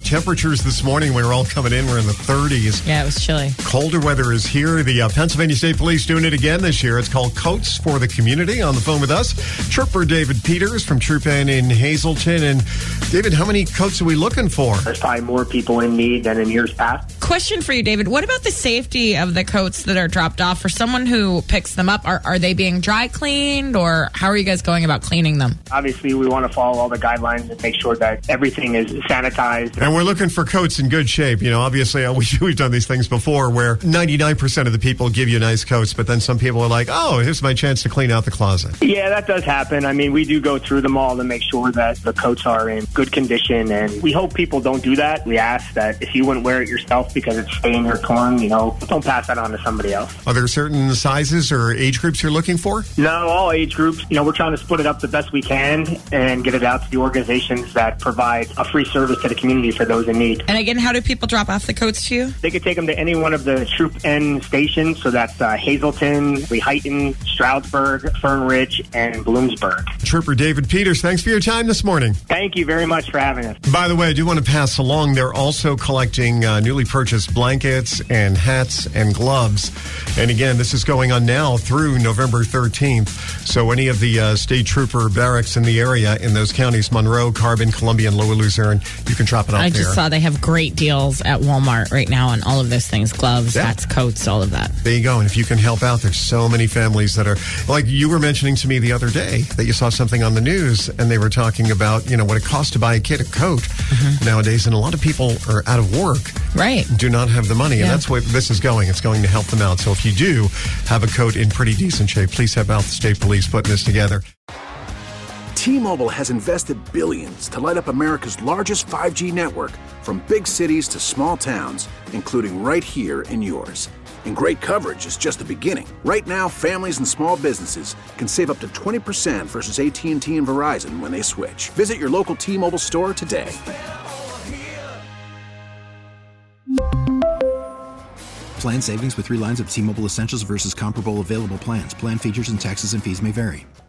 Temperatures this morning, we were all coming in, we're in the 30s. Yeah, it was chilly. Colder weather is here. The Pennsylvania State Police doing it again this year. It's called Coats for the Community. On the phone with us, Trooper David Peters from Troop N in Hazleton. And David, how many coats are we looking for? There's probably more people in need than in years past. Question for you, David. What about the safety of the coats that are dropped off? For someone who picks them up, are they being dry cleaned, or how are you guys going about cleaning them? Obviously, we want to follow all the guidelines and make sure that everything is sanitized. And we're looking for coats in good shape. You know, obviously, we've done these things before where 99% of the people give you nice coats, but then some people are like, oh, here's my chance to clean out the closet. Yeah, that does happen. I mean, we do go through them all to make sure that the coats are in good condition, and we hope people don't do that. We ask that if you wouldn't wear it yourself because it's stained or torn, don't pass that on to somebody else. Are there certain sizes or age groups you're looking for? No, all age groups. We're trying to split it up the best we can and get it out to the organizations that provide a free service to the community for those in need. And again, how do people drop off the coats to you? They could take them to any one of the Troop N stations. So that's Hazleton, Lehighton, Stroudsburg, Fern Ridge, and Bloomsburg. Trooper David Peters, thanks for your time this morning. Thank you very much for having us. By the way, I do want to pass along, they're also collecting newly purchased blankets and hats and gloves. And again, this is going on now through November 13th. So any of the state trooper barracks in the area in those counties, Monroe, Carbon, Columbia, and Lower Luzerne, you can drop it off there. I just saw they have great deals at Walmart right now on all of those things, gloves, hats, coats, all of that. There you go. And if you can help out, there's so many families that are, like you were mentioning to me the other day, that you saw something on the news and they were talking about, what it costs to buy a kid a coat nowadays. And a lot of people are out of work. Right. Do not have the money. And that's what this is going. It's going to help them out. So if you do have a coat in pretty decent shape, please help out the state police putting this together. T-Mobile has invested billions to light up America's largest 5G network, from big cities to small towns, including right here in yours. And great coverage is just the beginning. Right now, families and small businesses can save up to 20% versus AT&T and Verizon when they switch. Visit your local T-Mobile store today. Plan savings with 3 lines of T-Mobile Essentials versus comparable available plans. Plan features and taxes and fees may vary.